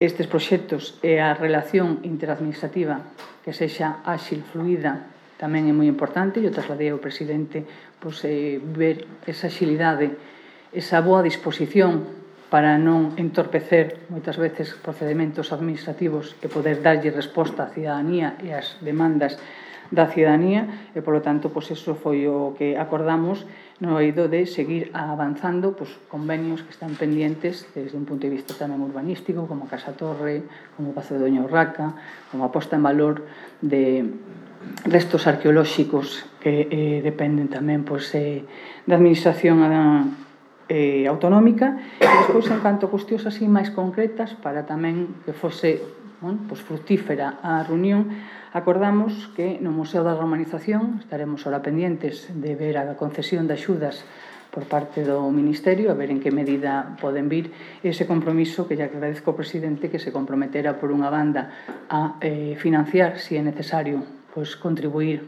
estes proxectos e a relación interadministrativa que sexa áxil, fluida, tamén é moi importante. Eu trasladei ao presidente ver esa axilidade, esa boa disposición para non entorpecer moitas veces procedimentos administrativos e poder darlle resposta á cidadanía e ás demandas da cidadanía e, polo tanto, eso foi o que acordamos no eido de seguir avanzando convenios que están pendientes desde un punto de vista tamén urbanístico, como Casa Torre, como o Pazo de Doña Urraca, como a posta en valor de restos arqueolóxicos que dependen tamén da administración autonómica. E despois, en canto a cuestións así máis concretas, para tamén que fose fructífera a reunión, acordamos que no Museo da Romanización estaremos ahora pendientes de ver a concesión de axudas por parte do Ministerio, a ver en que medida poden vir ese compromiso que lle agradezco ao presidente que se comprometera por unha banda a financiar, se é necesario, contribuir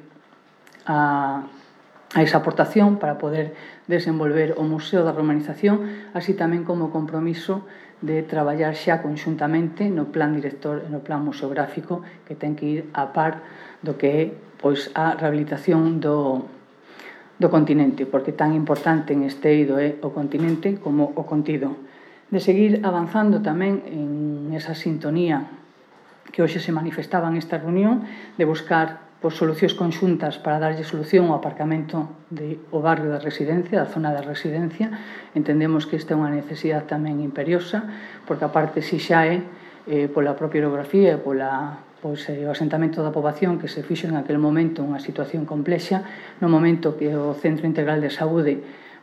a esa aportación para poder desenvolver o Museo da Romanización, así tamén como compromiso de traballar xa conxuntamente no plan director e no plan museográfico que ten que ir a par do que é a rehabilitación do continente, porque tan importante en este eido é o continente como o contido. De seguir avanzando tamén en esa sintonía que hoxe se manifestaba en esta reunión, de buscar solucións conxuntas para darlle solución ao aparcamento do barrio da residencia, da zona da residencia. Entendemos que esta é unha necesidade tamén imperiosa, porque aparte si xa é pola propia orografía e o asentamento da poboación que se fixo en aquel momento unha situación complexa, no momento que o Centro Integral de Saúde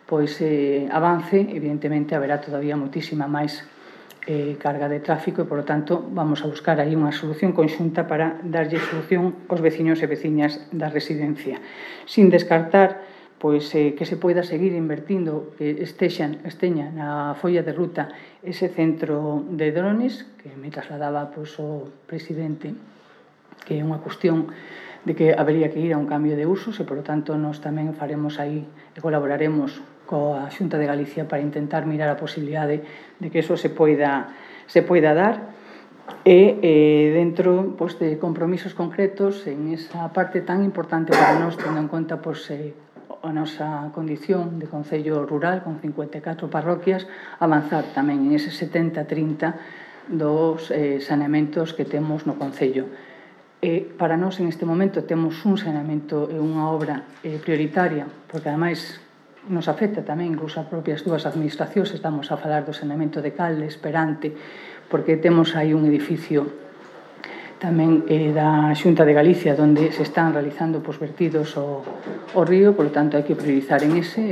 avance, evidentemente haberá todavía moitísima máis carga de tráfico e, por lo tanto, vamos a buscar aí unha solución conxunta para darlle solución aos veciños e veciñas da residencia. Sin descartar que se poida seguir invertindo, que esteña na folla de ruta ese centro de drones, que me trasladaba o presidente, que é unha cuestión de que habería que ir a un cambio de usos e, por lo tanto, nós tamén faremos aí e colaboraremos coa Xunta de Galicia para intentar mirar a posibilidade de que eso se poida dar e dentro de compromisos concretos en esa parte tan importante para nós, tendo en conta a nosa condición de concello rural con 54 parroquias, avanzar tamén en ese 70-30 dos saneamentos que temos no concello. Para nós, en este momento, temos un saneamento e unha obra prioritaria, porque, ademais, nos afecta tamén incluso a propias dúas administracións. Estamos a falar do saneamento de Calde, Esperante, porque temos aí un edificio tamén da Xunta de Galicia onde se están realizando vertidos ao río, por lo tanto hai que priorizar en ese.